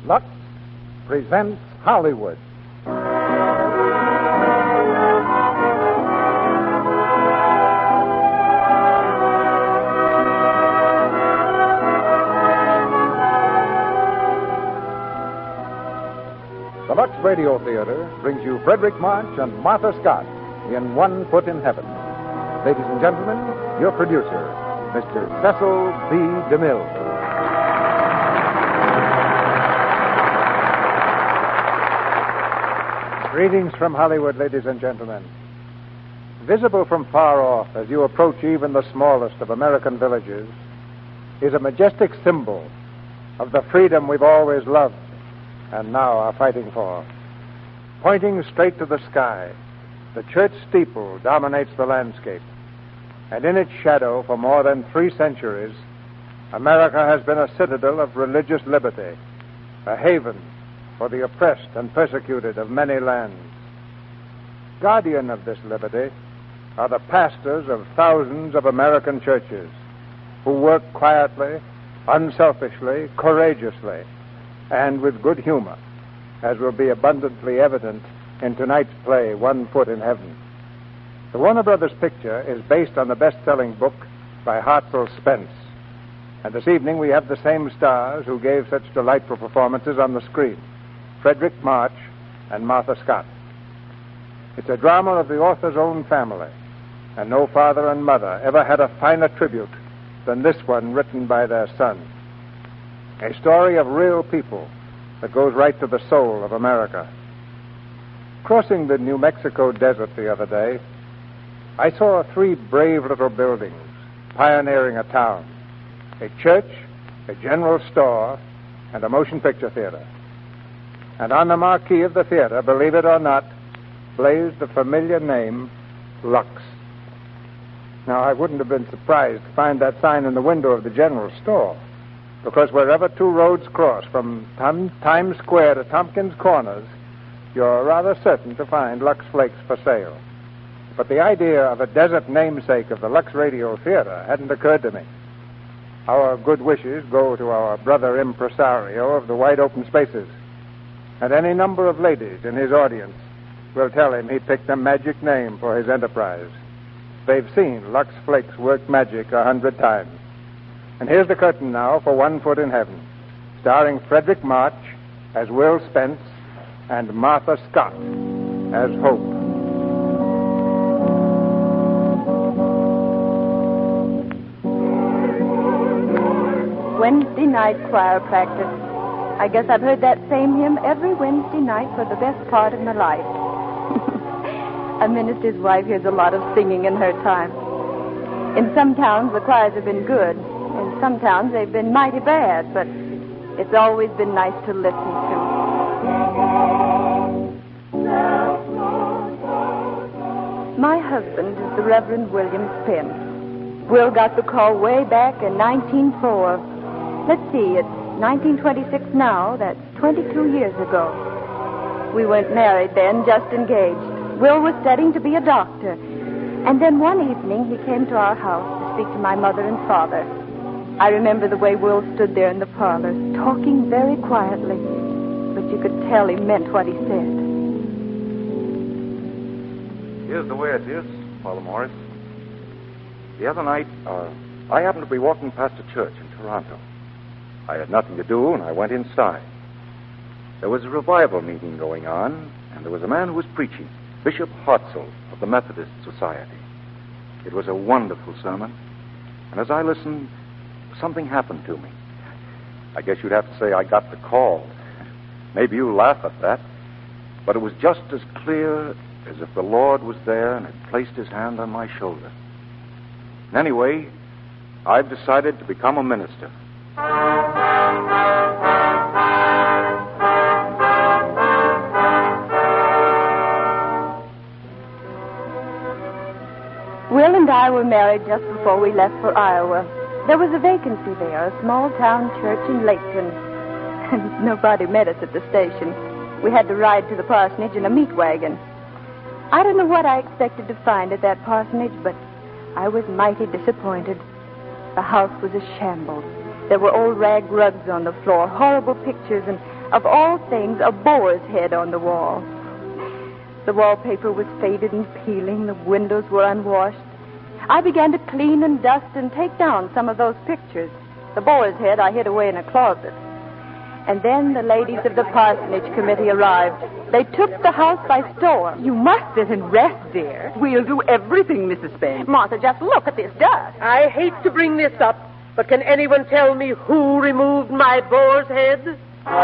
Lux presents Hollywood. The Lux Radio Theater brings you Frederick March and Martha Scott in One Foot in Heaven. Ladies and gentlemen, your producer, Mr. Cecil B. DeMille. Greetings from Hollywood, ladies and gentlemen. Visible from far off as you approach even the smallest of American villages is a majestic symbol of the freedom we've always loved and now are fighting for. Pointing straight to the sky, the church steeple dominates the landscape, and in its shadow for more than 3 centuries, America has been a citadel of religious liberty, a haven for the oppressed and persecuted of many lands. Guardian of this liberty are the pastors of thousands of American churches who work quietly, unselfishly, courageously, and with good humor, as will be abundantly evident in tonight's play, One Foot in Heaven. The Warner Brothers picture is based on the best-selling book by Hartzell Spence, and this evening we have the same stars who gave such delightful performances on the screen, Frederick March and Martha Scott. It's a drama of the author's own family, and no father and mother ever had a finer tribute than this one written by their son. A story of real people that goes right to the soul of America. Crossing the New Mexico desert the other day, I saw 3 brave little buildings pioneering a town: a church, a general store, and a motion picture theater. And on the marquee of the theater, believe it or not, blazed the familiar name, Lux. Now, I wouldn't have been surprised to find that sign in the window of the general store, because wherever 2 roads cross from Times Square to Tompkins Corners, you're rather certain to find Lux Flakes for sale. But the idea of a desert namesake of the Lux Radio Theater hadn't occurred to me. Our good wishes go to our brother impresario of the wide open spaces, and any number of ladies in his audience will tell him he picked a magic name for his enterprise. They've seen Lux Flakes work magic 100 times. And here's the curtain now for One Foot in Heaven, starring Frederick March as Will Spence and Martha Scott as Hope. Wednesday night choir practice. I guess I've heard that same hymn every Wednesday night for the best part of my life. A minister's wife hears a lot of singing in her time. In some towns, the choirs have been good. In some towns, they've been mighty bad, but it's always been nice to listen to. My husband is the Reverend William Spence. Will got the call way back in 1904. Let's see, it's 1926 now. That's 22 years ago. We weren't married then, just engaged. Will was studying to be a doctor. And then one evening, he came to our house to speak to my mother and father. I remember the way Will stood there in the parlor, talking very quietly, but you could tell he meant what he said. Here's the way it is, Paula Morris. The other night, I happened to be walking past a church in Toronto. I had nothing to do, and I went inside. There was a revival meeting going on, and there was a man who was preaching, Bishop Hartzell of the Methodist Society. It was a wonderful sermon, and as I listened, something happened to me. I guess you'd have to say I got the call. Maybe you laugh at that, but it was just as clear as if the Lord was there and had placed his hand on my shoulder. And anyway, I've decided to become a minister. Will and I were married just before we left for Iowa. There was a vacancy there, a small-town church in Laketon. And nobody met us at the station. We had to ride to the parsonage in a meat wagon. I don't know what I expected to find at that parsonage, but I was mighty disappointed. The house was a shambles. There were old rag rugs on the floor, horrible pictures, and Of all things, a boar's head on the wall. The wallpaper was faded and peeling. The windows were unwashed. I began to clean and dust and take down some of those pictures. The boar's head I hid away in a closet. And then the ladies of the parsonage committee arrived. They took the house by storm. You must sit and rest, dear. We'll do everything, Mrs. Spence. Martha, just look at this dust. I hate to bring this up, but can anyone tell me who removed my boar's head?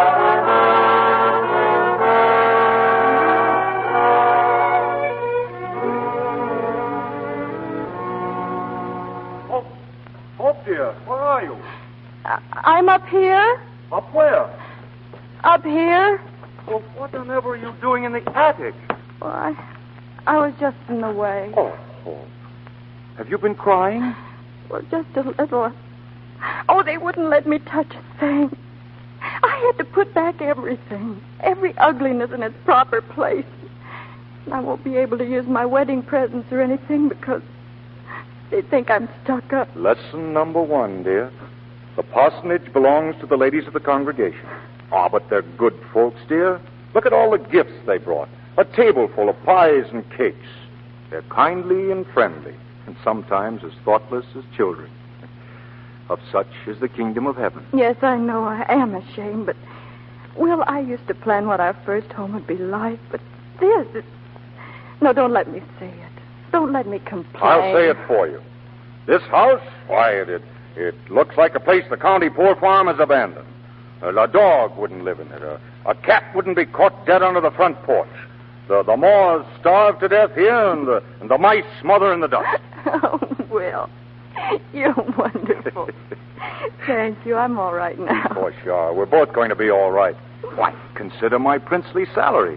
Oh, dear, where are you? I'm up here. Up where? Up here. Well, what on ever are you doing in the attic? Well, I was just in the way. Oh. Have you been crying? Well, just a little. Oh, they wouldn't let me touch a thing. I had to put back everything. Every ugliness in its proper place. And I won't be able to use my wedding presents or anything because they think I'm stuck up. Lesson number 1, dear. The parsonage belongs to the ladies of the congregation. Ah, but they're good folks, dear. Look at all the gifts they brought. A table full of pies and cakes. They're kindly and friendly, and sometimes as thoughtless as children. Of such is the kingdom of heaven. Yes, I know I am ashamed, but... Well, I used to plan what our first home would be like, but this... No, don't let me say it. Don't let me complain. I'll say it for you. This house, why, it looks like a place the county poor farm has abandoned. A dog wouldn't live in it. A cat wouldn't be caught dead under the front porch. The moors starve to death here, and the mice smother in the dust. Oh, Will, you're wonderful. Thank you. I'm all right now. Of course you are. We're both going to be all right. Why, consider my princely salary.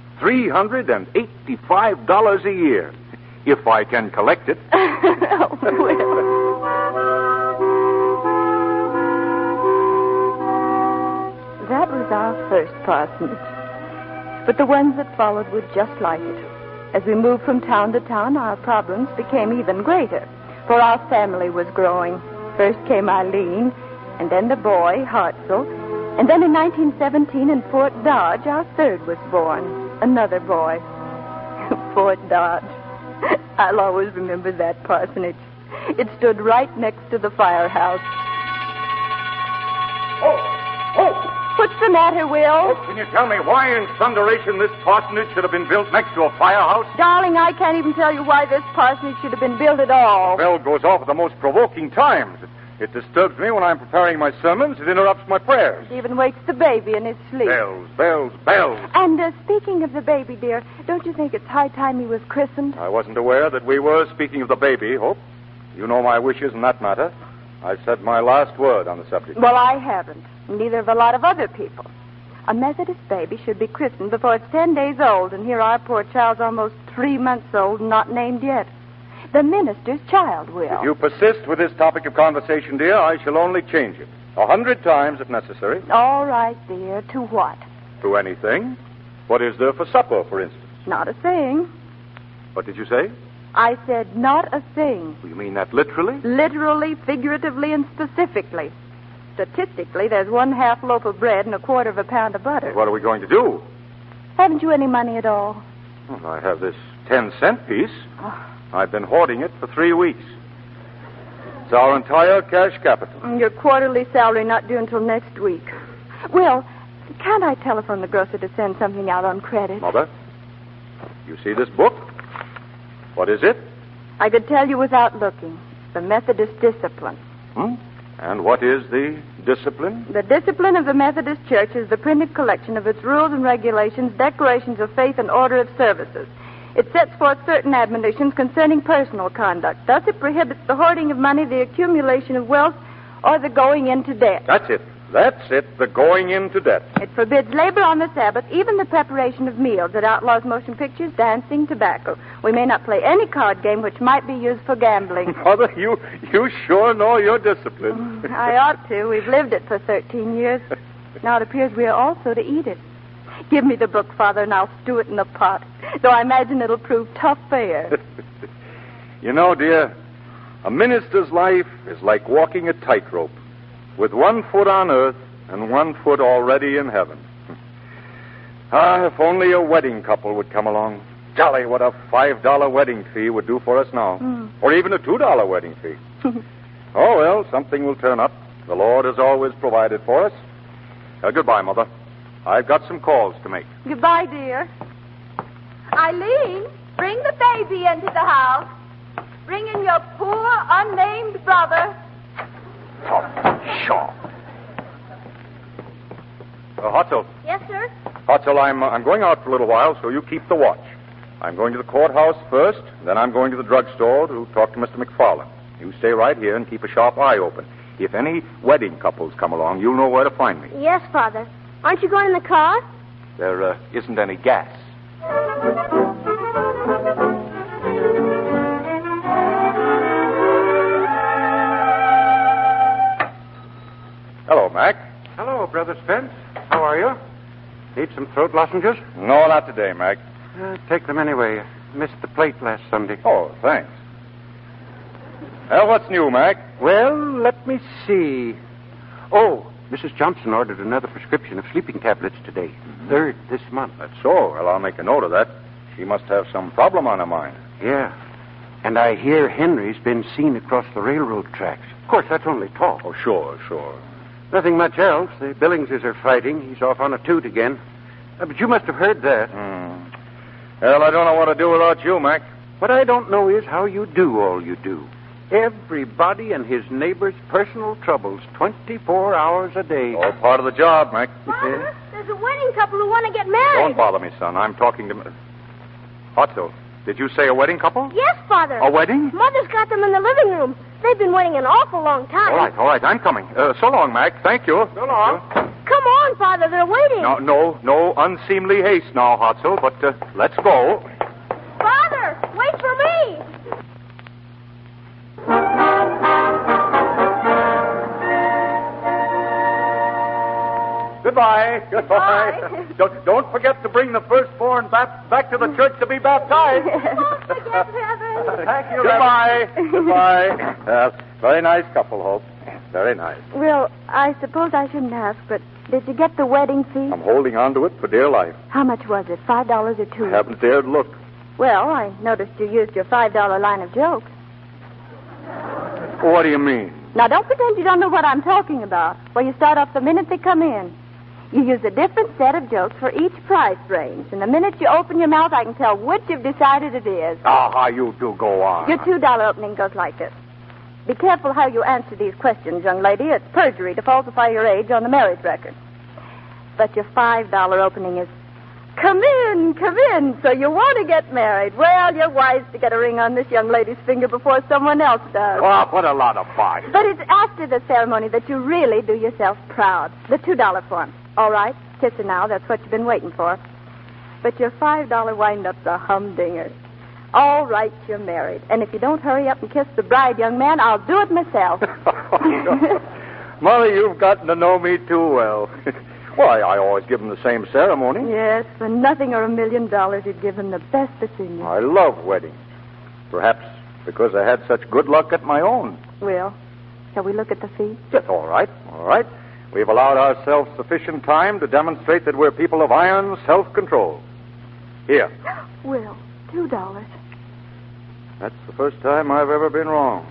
$385 a year, if I can collect it. Oh, Will. That was our first parsonage. But the ones that followed were just like it. As we moved from town to town, our problems became even greater, for our family was growing. First came Eileen, and then the boy, Hartzell, and then in 1917 in Fort Dodge, our third was born, another boy. Fort Dodge. I'll always remember that parsonage. It stood right next to the firehouse. Oh! What's the matter, Will? Oh, can you tell me why in thunderation this parsonage should have been built next to a firehouse? Darling, I can't even tell you why this parsonage should have been built at all. The bell goes off at the most provoking times. It disturbs me when I'm preparing my sermons. It interrupts my prayers. It even wakes the baby in his sleep. Bells. And speaking of the baby, dear, don't you think it's high time he was christened? I wasn't aware that we were speaking of the baby, Hope. You know my wishes in that matter. I've said my last word on the subject. Well, I haven't. Neither have a lot of other people. A Methodist baby should be christened before it's 10 days old, and here our poor child's almost 3 months old and not named yet. The minister's child, Will. If you persist with this topic of conversation, dear, I shall only change it. 100 times if necessary. All right, dear. To what? To anything. What is there for supper, for instance? Not a thing. What did you say? I said not a thing. You mean that literally? Literally, figuratively, and specifically. Statistically, there's 1/2 loaf of bread and 1/4 pound of butter. What are we going to do? Haven't you any money at all? Well, I have this 10-cent piece. Oh. I've been hoarding it for 3 weeks. It's our entire cash capital. Your quarterly salary not due until next week. Will, can't I telephone the grocer to send something out on credit? Mother, you see this book? What is it? I could tell you without looking. The Methodist Discipline. And what is the discipline? The discipline of the Methodist Church is the printed collection of its rules and regulations, declarations of faith, and order of services. It sets forth certain admonitions concerning personal conduct. Thus, it prohibits the hoarding of money, the accumulation of wealth, or the going into debt. That's it, the going into debt. It forbids labor on the Sabbath, even the preparation of meals. It outlaws motion pictures, dancing, tobacco. We may not play any card game which might be used for gambling. Mother, you sure know your discipline. I ought to. We've lived it for 13 years. Now it appears we are also to eat it. Give me the book, Father, and I'll stew it in the pot. Though I imagine it'll prove tough fare. You know, dear, a minister's life is like walking a tightrope, with 1 foot on earth and 1 foot already in heaven. If only a wedding couple would come along. Golly, what a $5 wedding fee would do for us now. Or even a $2 wedding fee. Oh, well, something will turn up. The Lord has always provided for us. Goodbye, Mother. I've got some calls to make. Goodbye, dear. Eileen, bring the baby into the house. Bring in your poor, unnamed brother. Oh, sure. Hotzel. Yes, sir? Hotzel, I'm going out for a little while, so you keep the watch. I'm going to the courthouse first, then I'm going to the drugstore to talk to Mr. McFarland. You stay right here and keep a sharp eye open. If any wedding couples come along, you'll know where to find me. Yes, Father. Aren't you going in the car? There isn't any gas. Hello, Mac. Hello, Brother Spence. How are you? Need some throat lozenges? No, not today, Mac. Take them anyway. Missed the plate last Sunday. Oh, thanks. Well, what's new, Mac? Well, let me see. Oh, Mrs. Johnson ordered another prescription of sleeping tablets today. Third this month. That's so. Well, I'll make a note of that. She must have some problem on her mind. Yeah. And I hear Henry's been seen across the railroad tracks. Of course, that's only talk. Oh, sure. Nothing much else. The Billingses are fighting. He's off on a toot again. But you must have heard that. Well, I don't know what to do without you, Mac. What I don't know is how you do all you do. Everybody and his neighbor's personal troubles 24 hours a day. All part of the job, Mac. Father, there's a wedding couple who want to get married. Don't bother me, son. I'm talking to... Otto, did you say a wedding couple? Yes, Father. A wedding? Mother's got them in the living room. They've been waiting an awful long time. All right. I'm coming. So long, Mac. Thank you. So long. Come on, Father. They're waiting. No unseemly haste now, Hotzel, but let's go. Father, wait for me. Goodbye. Don't forget to bring the firstborn back to the church to be baptized. Don't forget, Reverend. Thank you. Goodbye. Very nice couple, Hope. Very nice. Well, I suppose I shouldn't ask, but did you get the wedding fee? I'm holding on to it for dear life. How much was it? $5 or $2? I haven't dared look. Well, I noticed you used your $5 line of jokes. What do you mean? Now, don't pretend you don't know what I'm talking about. Well, you start off the minute they come in. You use a different set of jokes for each price range. And the minute you open your mouth, I can tell which you've decided it is. How you do go on. Your $2 opening goes like this. Be careful how you answer these questions, young lady. It's perjury to falsify your age on the marriage record. But your $5 opening is, come in, so you want to get married. Well, you're wise to get a ring on this young lady's finger before someone else does. Oh, what a lot of fun. But it's after the ceremony that you really do yourself proud. The $2 form. All right, kiss her now. That's what you've been waiting for. But your $5 wind-up's a humdinger. All right, you're married. And if you don't hurry up and kiss the bride, young man, I'll do it myself. Mother, you've gotten to know me too well. Well, I always give them the same ceremony. Yes, for nothing or $1 million, you'd give him the best that's in you. I love weddings. Perhaps because I had such good luck at my own. Well, shall we look at the fee? Yes, all right. We've allowed ourselves sufficient time to demonstrate that we're people of iron self-control. Here. Will, $2. That's the first time I've ever been wrong.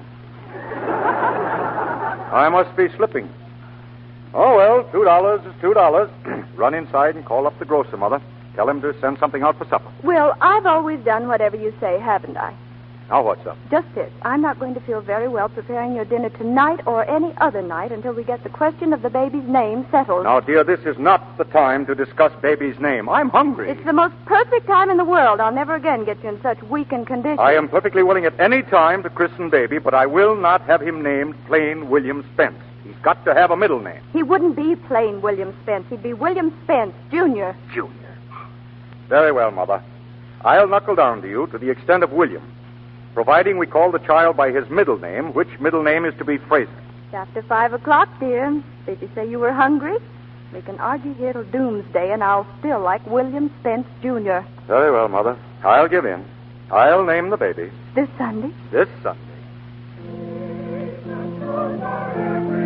I must be slipping. Oh, well, $2 is $2. Run inside and call up the grocer, Mother. Tell him to send something out for supper. Will, I've always done whatever you say, haven't I? Now what's up? Just this. I'm not going to feel very well preparing your dinner tonight or any other night until we get the question of the baby's name settled. Now, dear, this is not the time to discuss baby's name. I'm hungry. It's the most perfect time in the world. I'll never again get you in such weakened condition. I am perfectly willing at any time to christen baby, but I will not have him named plain William Spence. He's got to have a middle name. He wouldn't be plain William Spence. He'd be William Spence, Jr. Junior. Very well, Mother. I'll knuckle down to you to the extent of William, providing we call the child by his middle name, which middle name is to be Fraser. It's after 5 o'clock, dear. Did you say you were hungry? We can argue here till doomsday, and I'll still like William Spence, Jr. Very well, Mother. I'll give in. I'll name the baby. This Sunday? This Sunday.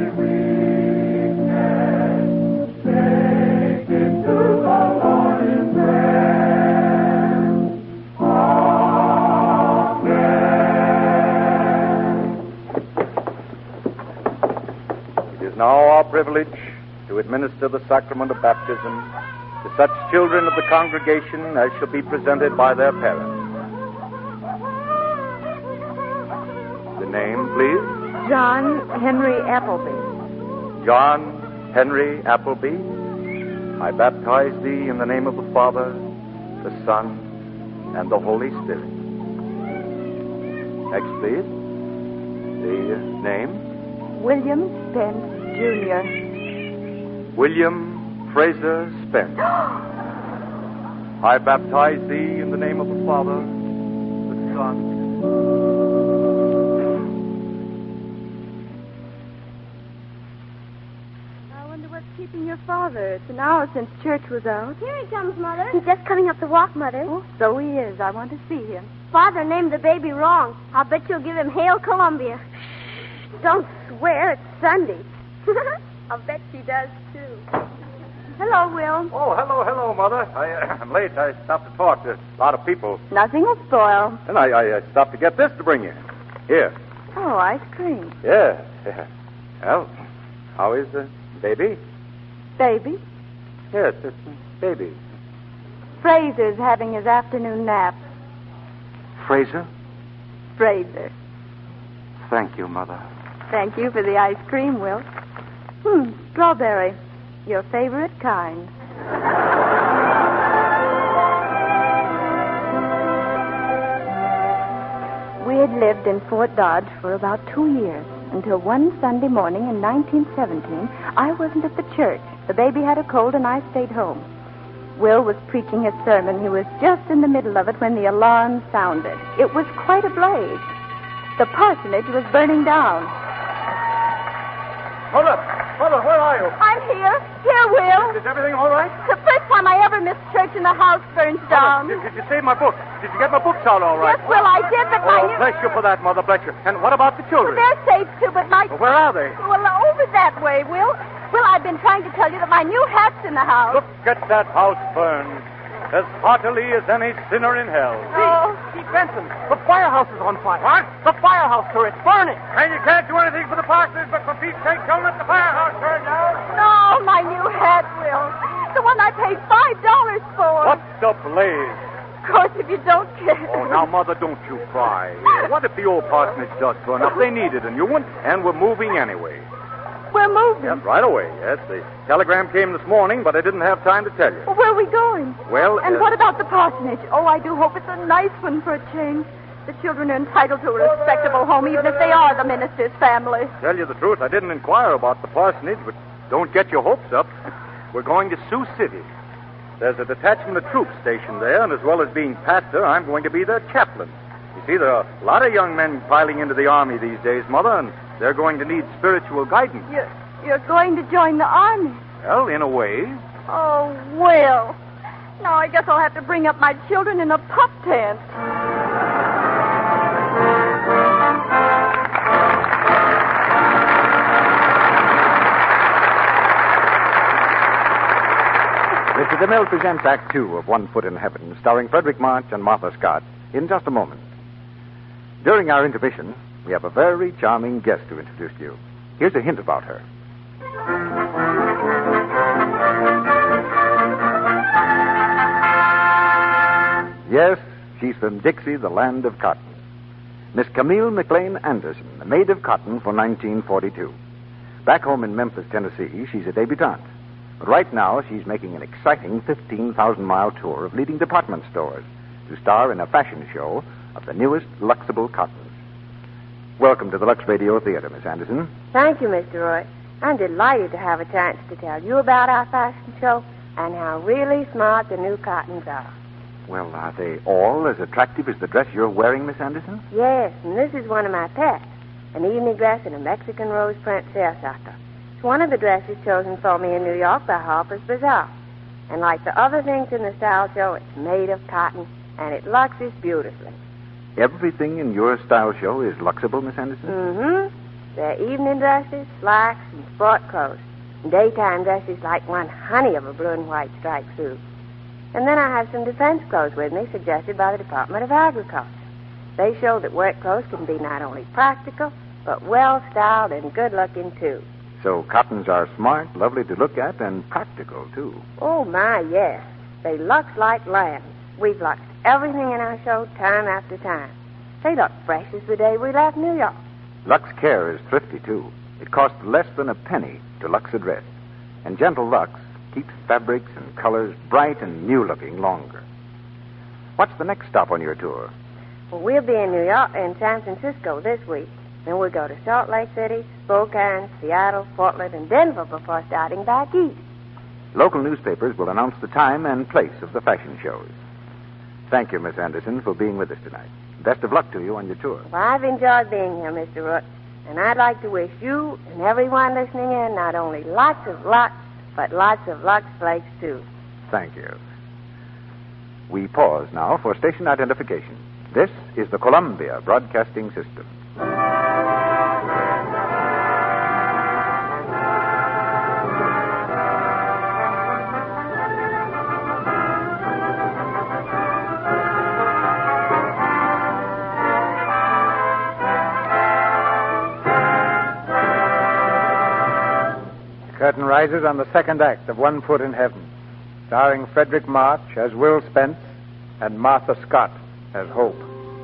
Take it to the Lord in privilege to administer the sacrament of baptism to such children of the congregation as shall be presented by their parents. The name, please? John Henry Appleby. John Henry Appleby, I baptize thee in the name of the Father, the Son, and the Holy Spirit. Next, please. The name? William Spence, Jr. William Fraser Spence. I baptize thee in the name of the Father, the Son. I wonder what's keeping your father. It's an hour since church was out. Here he comes, Mother. He's just coming up the walk, Mother. Oh, so he is. I want to see him. Father named the baby wrong. I'll bet you'll give him Hail Columbia. Shh, don't swear. It's Sunday. I'll bet she does, too. Hello, Will. Oh, hello, Mother. I'm late. I stopped to talk to a lot of people. Nothing will spoil. And I stopped to get this to bring you. Here. Oh, ice cream. Yeah. Well, how is the baby? Baby? Yes, it's a baby. Fraser's having his afternoon nap. Fraser? Fraser. Thank you, Mother. Thank you for the ice cream, Will. Strawberry. Your favorite kind. We had lived in Fort Dodge for about 2 years, until one Sunday morning in 1917, I wasn't at the church. The baby had a cold and I stayed home. Will was preaching his sermon. He was just in the middle of it when the alarm sounded. It was quite a blaze. The parsonage was burning down. Mother, where are you? I'm here. Here, Will. Is everything all right? The first time I ever missed church and the house burns down. Mother, did you save my book? Did you get my books out all right? Yes, Will, I did, but my new... Bless you for that, Mother, bless you. And what about the children? They're safe, too, but my... Well, where are they? Well, over that way, Will. Will, I've been trying to tell you that my new hat's in the house. Look at that house burn. As heartily as any sinner in hell. Oh. Chief Benson, the firehouse is on fire. What? The firehouse, sir. It's burning. And you can't do anything for the parsonage, but for Pete's sake, don't let the firehouse burn down. No, my new hat, Will. The one I paid $5 for. What's the blaze? Of course, if you don't care. Oh, now, Mother, don't you cry. What if the old parsonage does burn up? They need it, and you wouldn't, and we're moving anyway. We're moving. Yes, right away, yes. The telegram came this morning, but I didn't have time to tell you. Well, where are we going? Well, And what about the parsonage? Oh, I do hope it's a nice one for a change. The children are entitled to a respectable home, even if they are the minister's family. Tell you the truth, I didn't inquire about the parsonage, but don't get your hopes up. We're going to Sioux City. There's a detachment of troops stationed there, and as well as being pastor, I'm going to be their chaplain. You see, there are a lot of young men filing into the army these days, Mother, and they're going to need spiritual guidance. You're going to join the army? Well, in a way. Oh, Will. Now I guess I'll have to bring up my children in a pup tent. Mr. DeMille presents Act Two of One Foot in Heaven, starring Frederick March and Martha Scott, in just a moment. During our intermission, we have a very charming guest to introduce to you. Here's a hint about her. Yes, she's from Dixie, the land of cotton. Miss Camille McLean Anderson, the maid of cotton for 1942. Back home in Memphis, Tennessee, she's a debutante. But right now, she's making an exciting 15,000-mile tour of leading department stores to star in a fashion show of the newest Luxable cottons. Welcome to the Lux Radio Theater, Miss Anderson. Thank you, Mr. Roy. I'm delighted to have a chance to tell you about our fashion show and how really smart the new cottons are. Well, are they all as attractive as the dress you're wearing, Miss Anderson? Yes, and this is one of my pets, an evening dress in a Mexican rose print seersucker. It's one of the dresses chosen for me in New York by Harper's Bazaar. And like the other things in the style show, it's made of cotton, and it luxes beautifully. Everything in your style show is Luxable, Miss Anderson? Mm-hmm. They're evening dresses, slacks, and sport clothes. And daytime dresses like one honey of a blue and white striped suit. And then I have some defense clothes with me suggested by the Department of Agriculture. They show that work clothes can be not only practical, but well-styled and good-looking, too. So cottons are smart, lovely to look at, and practical, too. Oh, my, yes. They lux like lambs. We've luxed everything in our show time after time. They look fresh as the day we left New York. Lux Care is thrifty, too. It costs less than a penny to lux a dress. And Gentle Lux keeps fabrics and colors bright and new-looking longer. What's the next stop on your tour? Well, we'll be in New York and San Francisco this week. Then we'll go to Salt Lake City, Spokane, Seattle, Portland, and Denver before starting back east. Local newspapers will announce the time and place of the fashion shows. Thank you, Miss Anderson, for being with us tonight. Best of luck to you on your tour. Well, I've enjoyed being here, Mr. Root. And I'd like to wish you and everyone listening in not only lots of Lux, but lots of Lux Flakes, too. Thank you. We pause now for station identification. This is the Columbia Broadcasting System. Curtain rises on the second act of One Foot in Heaven, starring Frederick March as Will Spence and Martha Scott as Hope.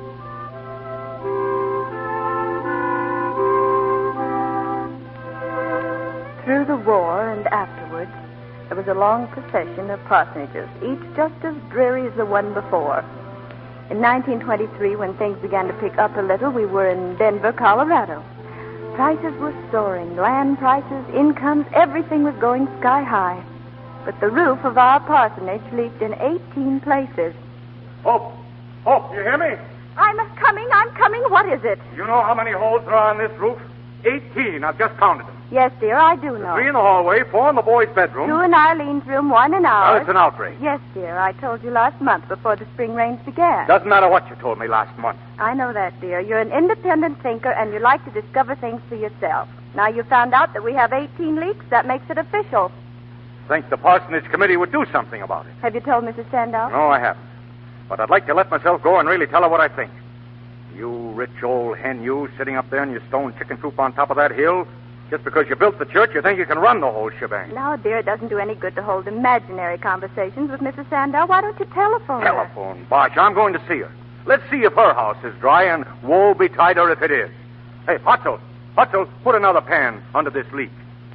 Through the war and afterwards, there was a long procession of parsonages, each just as dreary as the one before. In 1923, when things began to pick up a little, we were in Denver, Colorado. Prices were soaring, land prices, incomes, everything was going sky high. But the roof of our parsonage leaked in 18 places. Hope! Hope, you hear me? I'm coming. What is it? You know how many holes there are on this roof? 18. I've just counted them. Yes, dear, I do know. 3 in the hallway, 4 in the boys' bedroom. 2 in Eileen's room, 1 in ours. Well, it's an outrage. Yes, dear, I told you last month before the spring rains began. Doesn't matter what you told me last month. I know that, dear. You're an independent thinker, and you like to discover things for yourself. Now you found out that we have 18 leaks. That makes it official. Think the parsonage committee would do something about it. Have you told Mrs. Sandow? No, I haven't. But I'd like to let myself go and really tell her what I think. You rich old hen, you sitting up there in your stone chicken coop on top of that hill, just because you built the church, you think you can run the whole shebang. No, dear, it doesn't do any good to hold imaginary conversations with Mrs. Sandow. Why don't you telephone her? Telephone? Bosh, I'm going to see her. Let's see if her house is dry, and woe betide her if it is. Hey, Hutzel, put another pan under this leak.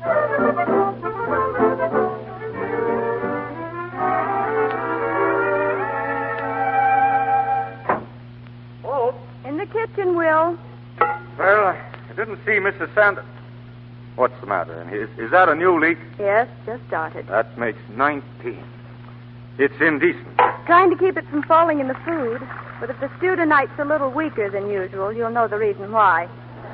Oh. In the kitchen, Will. Well, I didn't see Mrs. Sanders. What's the matter? And is that a new leak? Yes, just started. That makes 19. It's indecent. Trying to keep it from falling in the food. But if the stew tonight's a little weaker than usual, you'll know the reason why.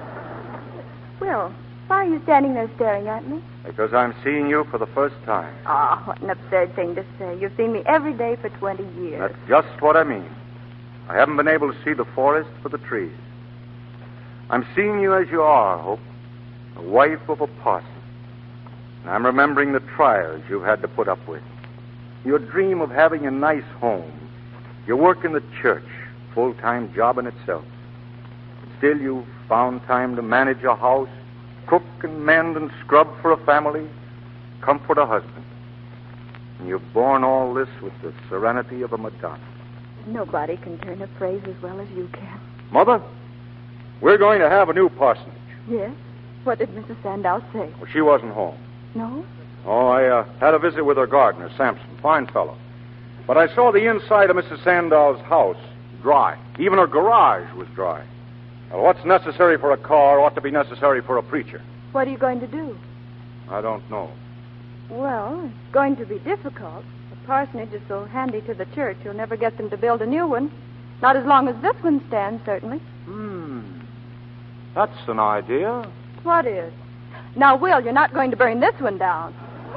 Will, why are you standing there staring at me? Because I'm seeing you for the first time. Oh, what an absurd thing to say. You've seen me every day for 20 years. That's just what I mean. I haven't been able to see the forest for the trees. I'm seeing you as you are, Hope. The wife of a parson. And I'm remembering the trials you've had to put up with. Your dream of having a nice home. Your work in the church, full-time job in itself. Still, you've found time to manage a house, cook and mend and scrub for a family, comfort a husband. And you've borne all this with the serenity of a Madonna. Nobody can turn a phrase as well as you can. Mother, we're going to have a new parsonage. Yes? What did Mrs. Sandow say? Well, she wasn't home. No? Oh, I had a visit with her gardener, Sampson. Fine fellow. But I saw the inside of Mrs. Sandow's house dry. Even her garage was dry. Well, what's necessary for a car ought to be necessary for a preacher. What are you going to do? I don't know. Well, it's going to be difficult. The parsonage is so handy to the church, you'll never get them to build a new one. Not as long as this one stands, certainly. That's an idea. What is? Now, Will, you're not going to burn this one down.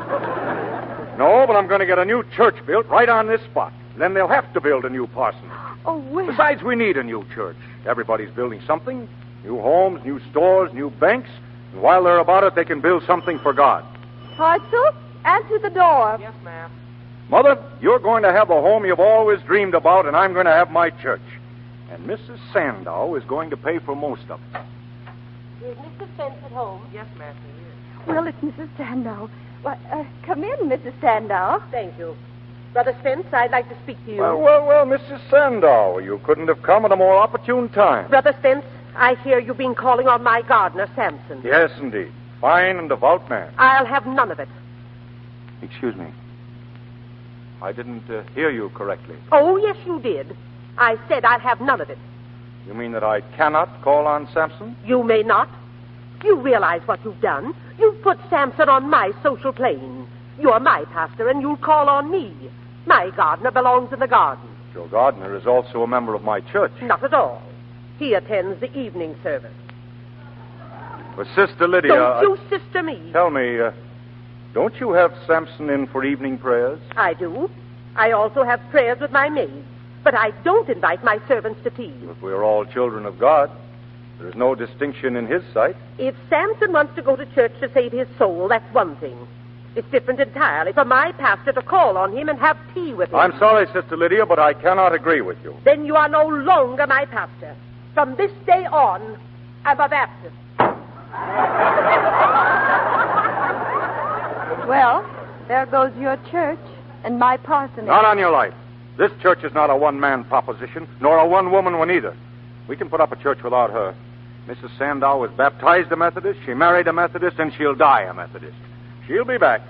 No, but I'm going to get a new church built right on this spot. Then they'll have to build a new parsonage. Oh, Will. Besides, we need a new church. Everybody's building something. New homes, new stores, new banks. And while they're about it, they can build something for God. Hartzell, answer the door. Yes, ma'am. Mother, you're going to have the home you've always dreamed about, and I'm going to have my church. And Mrs. Sandow is going to pay for most of it. Is Mr. Spence at home? Yes, ma'am, he is. Well, it's Mrs. Sandow. Why, come in, Mrs. Sandow. Thank you. Brother Spence, I'd like to speak to you. Well, Mrs. Sandow, you couldn't have come at a more opportune time. Brother Spence, I hear you've been calling on my gardener, Samson. Yes, indeed. Fine and devout man. I'll have none of it. Excuse me. I didn't hear you correctly. Oh, yes, you did. I said I'll have none of it. You mean that I cannot call on Samson? You may not. You realize what you've done. You've put Samson on my social plane. You're my pastor, and you'll call on me. My gardener belongs in the garden. Your gardener is also a member of my church. Not at all. He attends the evening service. But Sister Lydia... Don't you sister me. Tell me, don't you have Samson in for evening prayers? I do. I also have prayers with my maid. But I don't invite my servants to tea. If we're all children of God, there's no distinction in his sight. If Samson wants to go to church to save his soul, that's one thing. It's different entirely for my pastor to call on him and have tea with him. I'm sorry, Sister Lydia, but I cannot agree with you. Then you are no longer my pastor. From this day on, I'm a Baptist. Well, there goes your church and my parsonage. Not on your life. This church is not a one-man proposition, nor a one-woman one either. We can put up a church without her. Mrs. Sandow was baptized a Methodist, she married a Methodist, and she'll die a Methodist. She'll be back.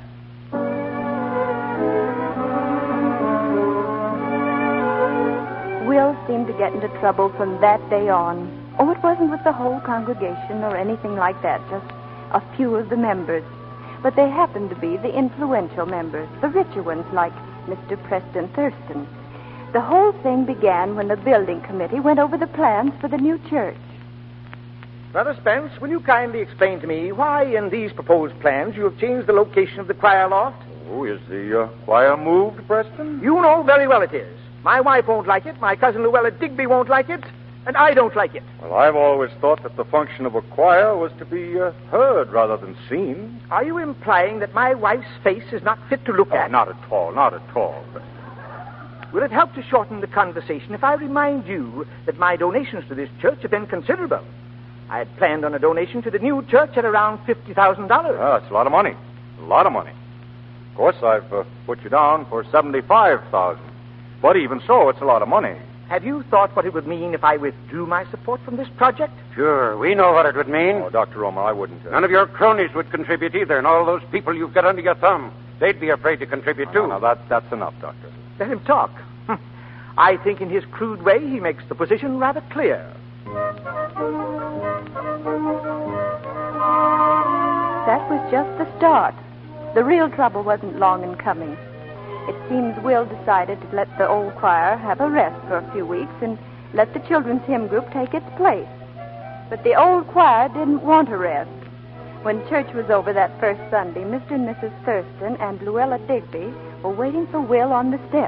Will seemed to get into trouble from that day on. Oh, it wasn't with the whole congregation or anything like that, just a few of the members. But they happened to be the influential members, the richer ones like Mr. Preston Thurston. The whole thing began when the building committee went over the plans for the new church. Brother Spence, will you kindly explain to me why in these proposed plans you have changed the location of the choir loft? Oh, is the choir moved, Preston? You know very well it is. My wife won't like it, my cousin Luella Digby won't like it, and I don't like it. Well, I've always thought that the function of a choir was to be heard rather than seen. Are you implying that my wife's face is not fit to look at? Not at all, not at all. Will it help to shorten the conversation if I remind you that my donations to this church have been considerable? I had planned on a donation to the new church at around $50,000. That's a lot of money. A lot of money. Of course, I've put you down for $75,000. But even so, it's a lot of money. Have you thought what it would mean if I withdrew my support from this project? Sure, we know what it would mean. Oh, Dr. Roma, I wouldn't. None of your cronies would contribute either, and all those people you've got under your thumb, they'd be afraid to contribute too. No, that's enough, Doctor. Let him talk. I think in his crude way he makes the position rather clear. That was just the start. The real trouble wasn't long in coming. It seems Will decided to let the old choir have a rest for a few weeks and let the children's hymn group take its place. But the old choir didn't want a rest. When church was over that first Sunday, Mr. and Mrs. Thurston and Luella Digby were waiting for Will on the steps.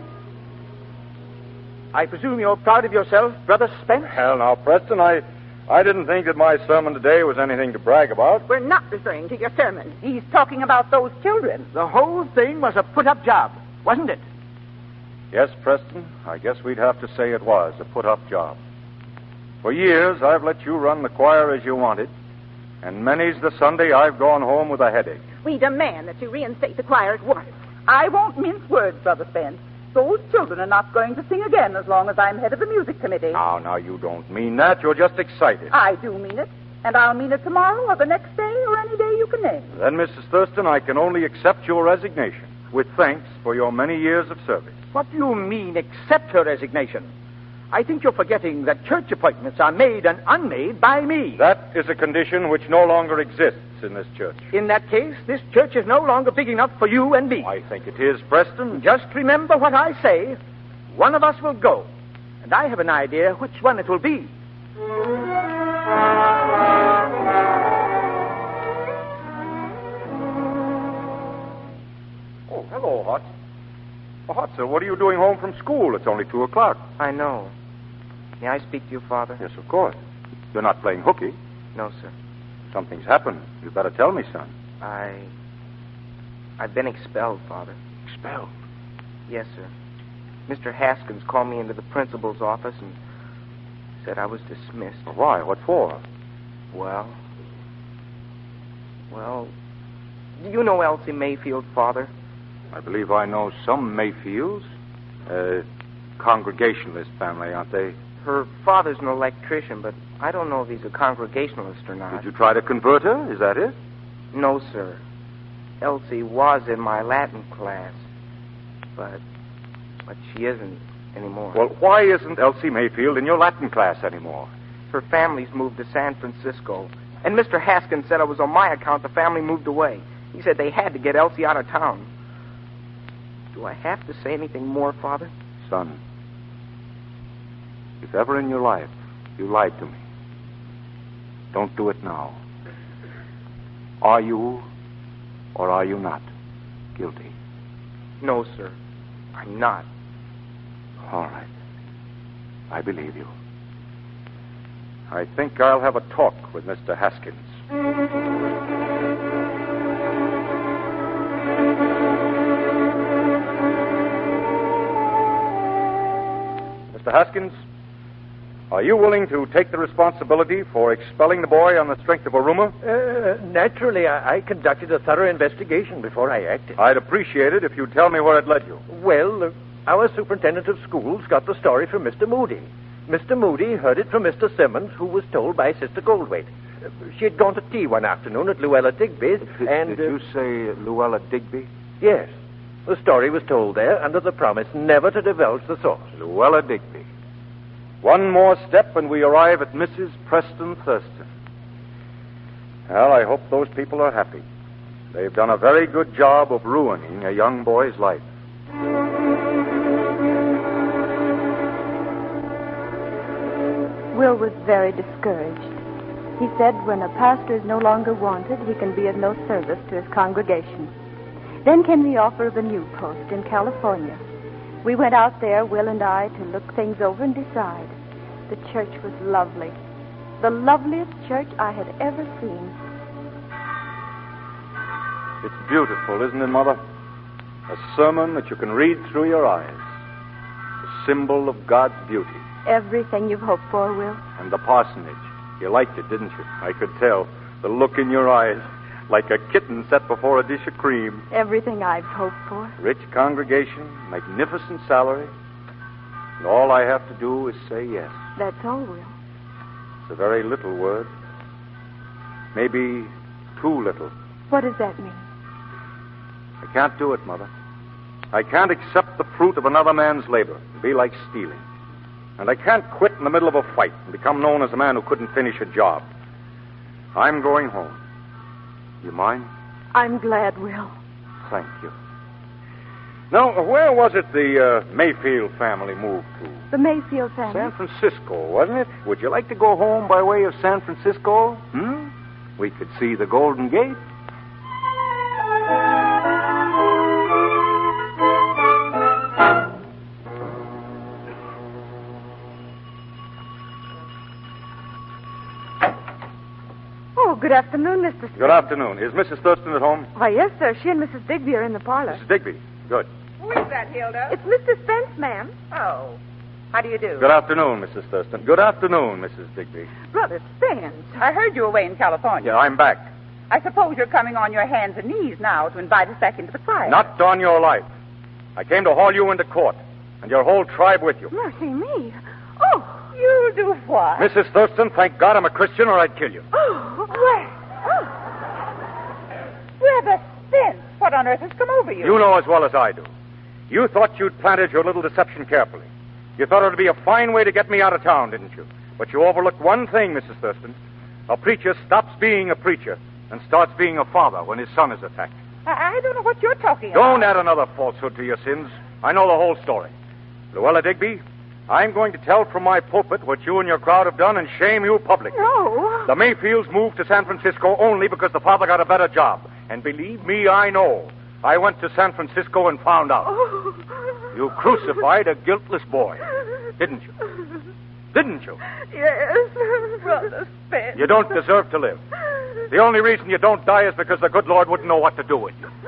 I presume you're proud of yourself, Brother Spence? Hell, now, Preston, I didn't think that my sermon today was anything to brag about. We're not referring to your sermon. He's talking about those children. The whole thing was a put-up job, wasn't it? Yes, Preston, I guess we'd have to say it was a put-up job. For years, I've let you run the choir as you wanted, and many's the Sunday I've gone home with a headache. We demand that you reinstate the choir at once. I won't mince words, Brother Spence. Those children are not going to sing again as long as I'm head of the music committee. Now, you don't mean that. You're just excited. I do mean it. And I'll mean it tomorrow or the next day or any day you can name. Then, Mrs. Thurston, I can only accept your resignation with thanks for your many years of service. What do you mean, accept her resignation? I think you're forgetting that church appointments are made and unmade by me. That is a condition which no longer exists in this church. In that case, this church is no longer big enough for you and me. I think it is, Preston. Just remember what I say. One of us will go. And I have an idea which one it will be. Oh, hello, Hot. Oh, Hot, sir, what are you doing home from school? It's only 2 o'clock. I know. May I speak to you, Father? Yes, of course. You're not playing hooky. No, sir. Something's happened. You'd better tell me, son. I've been expelled, Father. Expelled? Yes, sir. Mr. Haskins called me into the principal's office and said I was dismissed. Why? What for? Well, Do you know Elsie Mayfield, Father? I believe I know some Mayfields. Congregationalist family, aren't they? Her father's an electrician, but I don't know if he's a Congregationalist or not. Did you try to convert her? Is that it? No, sir. Elsie was in my Latin class, but she isn't anymore. Well, why isn't Elsie Mayfield in your Latin class anymore? Her family's moved to San Francisco, and Mr. Haskins said it was on my account the family moved away. He said they had to get Elsie out of town. Do I have to say anything more, Father? Son, if ever in your life you lied to me, don't do it now. Are you or are you not guilty? No, sir. I'm not. All right. I believe you. I think I'll have a talk with Mr. Haskins. Mr. Haskins, are you willing to take the responsibility for expelling the boy on the strength of a rumor? Naturally, I conducted a thorough investigation before I acted. I'd appreciate it if you'd tell me where it led you. Well, our superintendent of schools got the story from Mr. Moody. Mr. Moody heard it from Mr. Simmons, who was told by Sister Goldthwait. She had gone to tea one afternoon at Luella Digby's, and... Did you say Luella Digby? Yes. The story was told there under the promise never to divulge the source. Luella Digby. One more step and we arrive at Mrs. Preston Thurston. Well, I hope those people are happy. They've done a very good job of ruining a young boy's life. Will was very discouraged. He said when a pastor is no longer wanted, he can be of no service to his congregation. Then came the offer of a new post in California. We went out there, Will and I, to look things over and decide. The church was lovely. The loveliest church I had ever seen. It's beautiful, isn't it, Mother? A sermon that you can read through your eyes. A symbol of God's beauty. Everything you've hoped for, Will. And the parsonage. You liked it, didn't you? I could tell. The look in your eyes. Like a kitten set before a dish of cream. Everything I've hoped for. Rich congregation, magnificent salary. And all I have to do is say yes. That's all, Will. It's a very little word. Maybe too little. What does that mean? I can't do it, Mother. I can't accept the fruit of another man's labor. It'd be like stealing. And I can't quit in the middle of a fight and become known as a man who couldn't finish a job. I'm going home. You mind? I'm glad, Will. Thank you. Now, where was it the Mayfield family moved to? The Mayfield family? San Francisco, wasn't it? Would you like to go home by way of San Francisco? We could see the Golden Gate. Good afternoon, Mr. Spence. Good afternoon. Is Mrs. Thurston at home? Why, yes, sir. She and Mrs. Digby are in the parlor. Mrs. Digby. Good. Who is that, Hilda? It's Mr. Spence, ma'am. Oh. How do you do? Good afternoon, Mrs. Thurston. Good afternoon, Mrs. Digby. Brother Spence, I heard you away in California. Yeah, I'm back. I suppose you're coming on your hands and knees now to invite us back into the choir. Not on your life. I came to haul you into court, and your whole tribe with you. Mercy me. Oh, you'll do what? Mrs. Thurston, thank God I'm a Christian or I'd kill you. Oh, well. Brother Spence, what on earth has come over you? You know as well as I do. You thought you'd planted your little deception carefully. You thought it would be a fine way to get me out of town, didn't you? But you overlooked one thing, Mrs. Thurston. A preacher stops being a preacher and starts being a father when his son is attacked. I don't know what you're talking about. Don't add another falsehood to your sins. I know the whole story. Luella Digby, I'm going to tell from my pulpit what you and your crowd have done and shame you publicly. No. The Mayfields moved to San Francisco only because the father got a better job. And believe me, I know. I went to San Francisco and found out. Oh. You crucified a guiltless boy, didn't you? Didn't you? Yes, Brother Spence. You don't deserve to live. The only reason you don't die is because the good Lord wouldn't know what to do with you.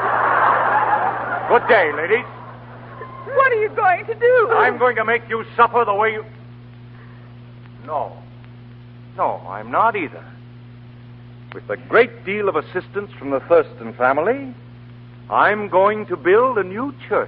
Good day, ladies. What are you going to do? I'm going to make you suffer the way you... No, I'm not either. with a great deal of assistance from the Thurston family, I'm going to build a new church.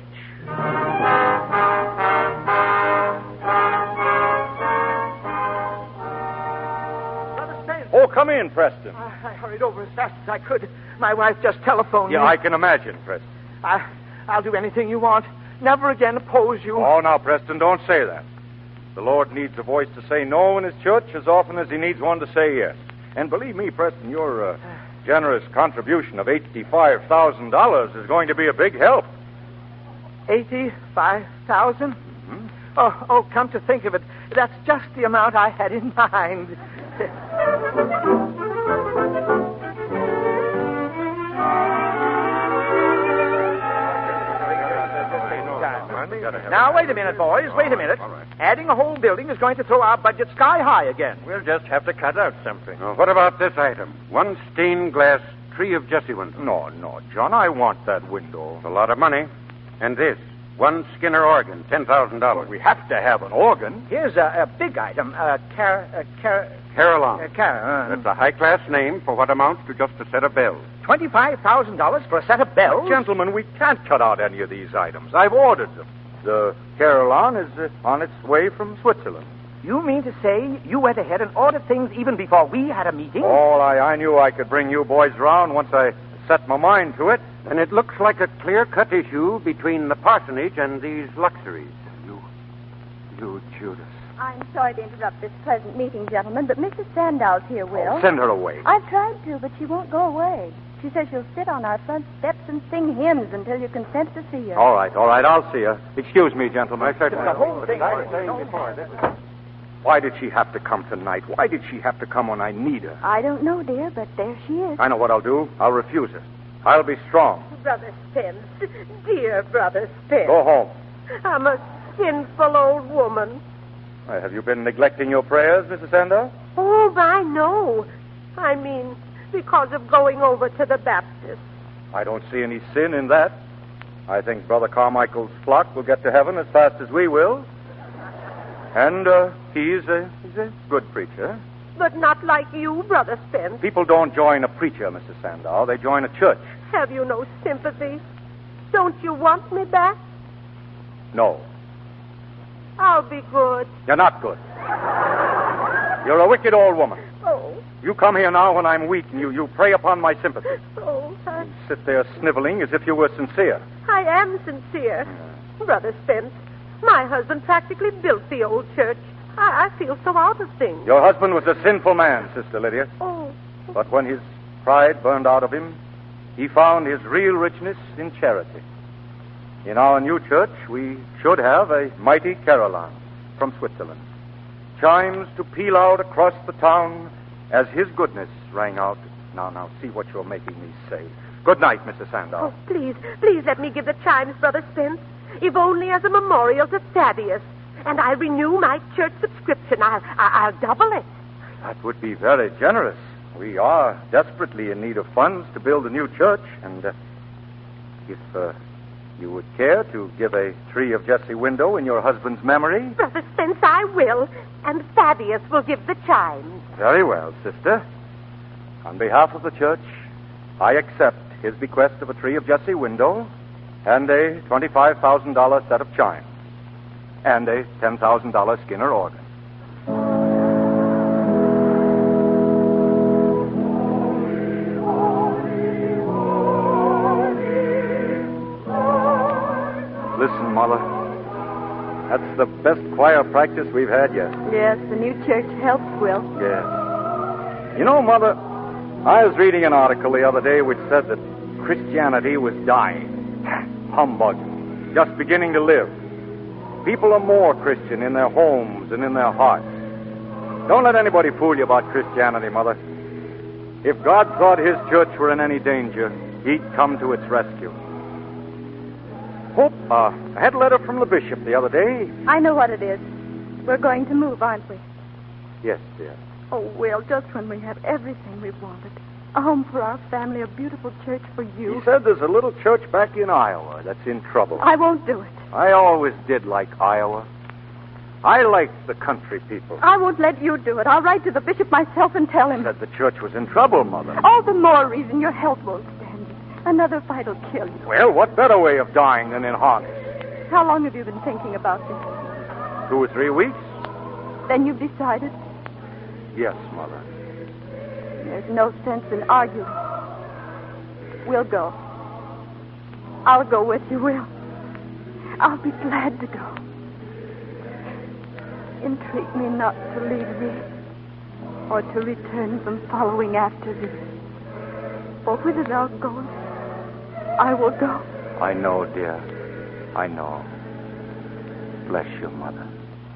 Brother Spence. Oh, come in, Preston. I hurried over as fast as I could. My wife just telephoned Yeah, me. I can imagine, Preston. I'll do anything you want. Never again oppose you. Oh, now, Preston, don't say that. The Lord needs a voice to say no in his church as often as he needs one to say yes. And believe me, Preston, your generous contribution of $85,000 is going to be a big help. 85,000? Mm-hmm. Oh, come to think of it, that's just the amount I had in mind. Now, wait a minute, boys. Wait a minute. All right. Adding a whole building is going to throw our budget sky high again. We'll just have to cut out something. What about this item? One stained glass tree of Jesse window. No, John, I want that window. It's a lot of money. And this, one Skinner organ, $10,000. We have to have an organ. Here's a big item. Carillon. That's a high-class name for what amounts to just a set of bells. $25,000 for a set of bells? Gentlemen, we can't cut out any of these items. I've ordered them. The Carillon is on its way from Switzerland. You mean to say you went ahead and ordered things even before we had a meeting? Oh, I knew I could bring you boys round once I set my mind to it. And it looks like a clear-cut issue between the parsonage and these luxuries. You, Judas. I'm sorry to interrupt this pleasant meeting, gentlemen, but Mrs. Sandow's here, Will. Send her away. I've tried to, but she won't go away. She says she'll sit on our front steps and sing hymns until you consent to see her. All right, I'll see her. Excuse me, gentlemen. The whole thing. Why did she have to come tonight? Why did she have to come when I need her? I don't know, dear, but there she is. I know what I'll do. I'll refuse her. I'll be strong. Brother Spence, dear Brother Spence. Go home. I'm a sinful old woman. Have you been neglecting your prayers, Mrs. Sandow? Oh, I know. I mean, because of going over to the Baptist. I don't see any sin in that. I think Brother Carmichael's flock will get to heaven as fast as we will. And he's a good preacher. But not like you, Brother Spence. People don't join a preacher, Mrs. Sandow. They join a church. Have you no sympathy? Don't you want me back? No. I'll be good. You're not good. You're a wicked old woman. Oh. You come here now when I'm weak, and you prey upon my sympathy. Oh, You sit there sniveling as if you were sincere. I am sincere. Brother Spence, my husband practically built the old church. I feel so out of things. Your husband was a sinful man, Sister Lydia. Oh. But when his pride burned out of him, he found his real richness in charity. In our new church, we should have a mighty carillon from Switzerland. Chimes to peal out across the town as his goodness rang out. Now, see what you're making me say. Good night, Mrs. Sandow. Oh, please let me give the chimes, Brother Spence, if only as a memorial to Thaddeus. And I'll renew my church subscription. I'll double it. That would be very generous. We are desperately in need of funds to build a new church, and if you would care to give a tree of Jesse window in your husband's memory. Brother Spence, I will, and Thaddeus will give the chimes. Very well, sister. On behalf of the church, I accept his bequest of a tree of Jesse window and a $25,000 set of chimes and a $10,000 Skinner organ. Listen, Mother. That's the best choir practice we've had yet. Yes, the new church helps, Will. Yes. You know, Mother, I was reading an article the other day which said that Christianity was dying. Humbug. Just beginning to live. People are more Christian in their homes and in their hearts. Don't let anybody fool you about Christianity, Mother. If God thought his church were in any danger, he'd come to its rescue. Hope, I had a letter from the bishop the other day. I know what it is. We're going to move, aren't we? Yes, dear. Oh, Will, just when we have everything we've wanted. A home for our family, a beautiful church for you. He said there's a little church back in Iowa that's in trouble. I won't do it. I always did like Iowa. I like the country people. I won't let you do it. I'll write to the bishop myself and tell him. Said the church was in trouble, Mother. All the more reason your health won't stand it. Another fight will kill you. Well, what better way of dying than in harness? How long have you been thinking about this? 2 or 3 weeks? Then you've decided? Yes, Mother. There's no sense in arguing. We'll go. I'll go with you, Will. I'll be glad to go. Entreat me not to leave thee, or to return from following after thee. For whither thou goest, I will go. I know, dear. I know. Bless you, Mother.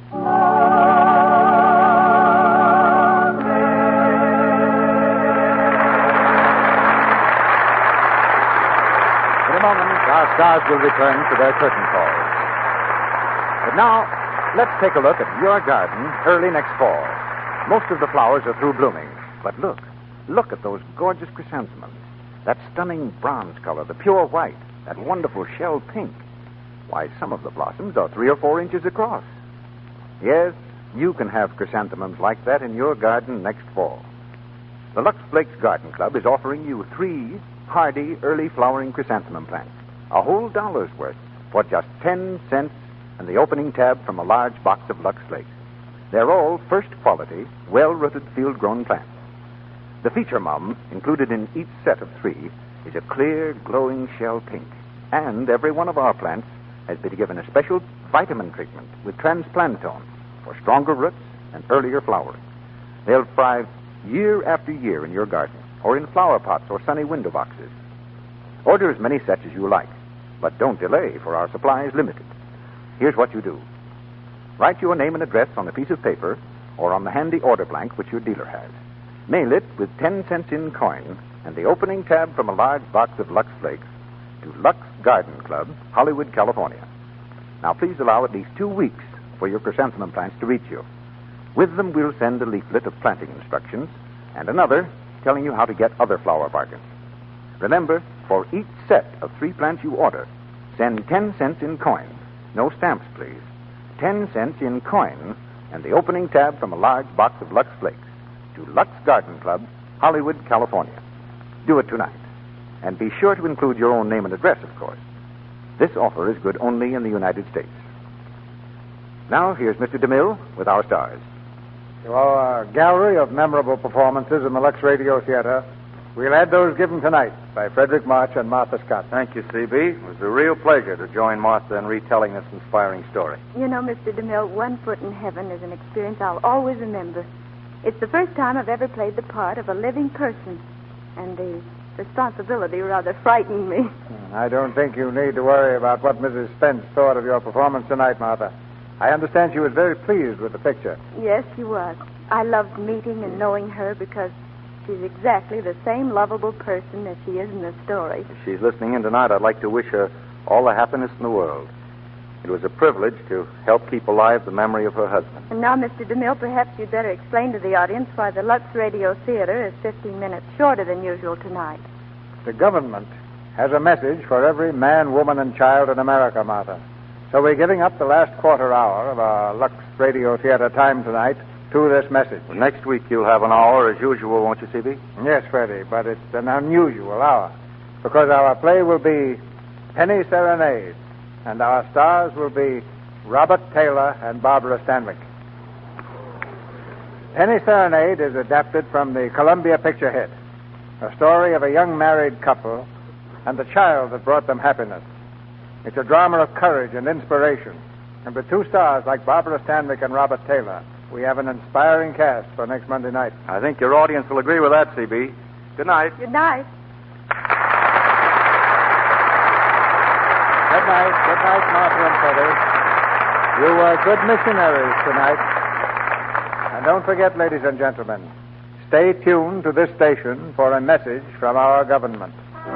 In a moment, our stars will return to their curtain calls. But now, let's take a look at your garden early next fall. Most of the flowers are through blooming. But look at those gorgeous chrysanthemums. That stunning bronze color, the pure white, that wonderful shell pink. Why, some of the blossoms are 3 or 4 inches across. Yes, you can have chrysanthemums like that in your garden next fall. The Lux Flakes Garden Club is offering you 3 hardy early flowering chrysanthemum plants, a whole $1's worth, for just 10 cents and the opening tab from a large box of Lux Flakes. They're all first quality, well-rooted field-grown plants. The feature mum, included in each set of 3, is a clear, glowing shell pink. And every one of our plants has been given a special vitamin treatment with transplantone for stronger roots and earlier flowering. They'll thrive year after year in your garden, or in flower pots or sunny window boxes. Order as many sets as you like, but don't delay, for our supply is limited. Here's what you do. Write your name and address on a piece of paper or on the handy order blank which your dealer has. Mail it with 10 cents in coin and the opening tab from a large box of Lux Flakes to Lux Garden Club, Hollywood, California. Now, please allow at least 2 weeks for your chrysanthemum plants to reach you. With them, we'll send a leaflet of planting instructions and another telling you how to get other flower bargains. Remember, for each set of 3 plants you order, send 10 cents in coin. No stamps, please. 10 cents in coin and the opening tab from a large box of Lux Flakes to Lux Garden Club, Hollywood, California. Do it tonight. And be sure to include your own name and address, of course. This offer is good only in the United States. Now, here's Mr. DeMille with our stars. To our gallery of memorable performances in the Lux Radio Theater, we'll add those given tonight by Frederick March and Martha Scott. Thank you, C.B. It was a real pleasure to join Martha in retelling this inspiring story. You know, Mr. DeMille, One Foot in Heaven is an experience I'll always remember. It's the first time I've ever played the part of a living person, and the responsibility rather frightened me. I don't think you need to worry about what Mrs. Spence thought of your performance tonight, Martha. I understand she was very pleased with the picture. Yes, she was. I loved meeting and knowing her because she's exactly the same lovable person as she is in the story. If she's listening in tonight, I'd like to wish her all the happiness in the world. It was a privilege to help keep alive the memory of her husband. And now, Mr. DeMille, perhaps you'd better explain to the audience why the Lux Radio Theater is 15 minutes shorter than usual tonight. The government has a message for every man, woman, and child in America, Martha. So we're giving up the last quarter hour of our Lux Radio Theater time tonight to this message. Well, next week you'll have an hour as usual, won't you, C.B.? Yes, Freddie, but it's an unusual hour because our play will be Penny Serenade, and our stars will be Robert Taylor and Barbara Stanwyck. Penny Serenade is adapted from the Columbia picture hit, a story of a young married couple and the child that brought them happiness. It's a drama of courage and inspiration. And with 2 stars like Barbara Stanwyck and Robert Taylor, we have an inspiring cast for next Monday night. I think your audience will agree with that, C.B. Good night. Good night. Good night. Good night, Martha and Freddie. You were good missionaries tonight. And don't forget, ladies and gentlemen, stay tuned to this station for a message from our government.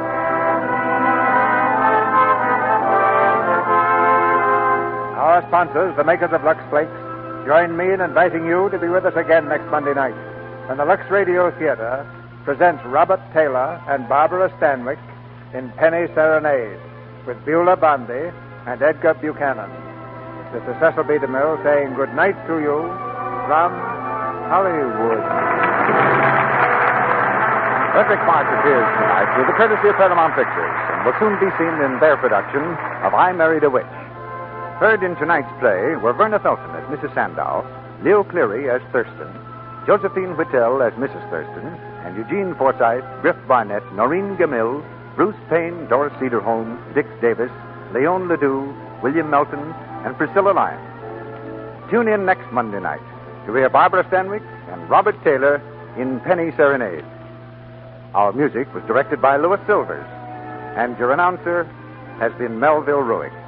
Our sponsors, the makers of Lux Flakes, join me in inviting you to be with us again next Monday night when the Lux Radio Theater presents Robert Taylor and Barbara Stanwyck in Penny Serenade with Beulah Bondi and Edgar Buchanan. This is Cecil B. DeMille saying good night to you from Hollywood. Frederick March appears tonight through the courtesy of Paramount Pictures and will soon be seen in their production of I Married a Witch. Heard in tonight's play were Verna Felton as Mrs. Sandow, Leo Cleary as Thurston, Josephine Whittle as Mrs. Thurston, and Eugene Forsythe, Griff Barnett, Noreen Gamille, Bruce Payne, Doris Cederholm, Dick Davis, Leon Ledoux, William Melton, and Priscilla Lyons. Tune in next Monday night to hear Barbara Stanwyck and Robert Taylor in Penny Serenade. Our music was directed by Louis Silvers, and your announcer has been Melville Ruick.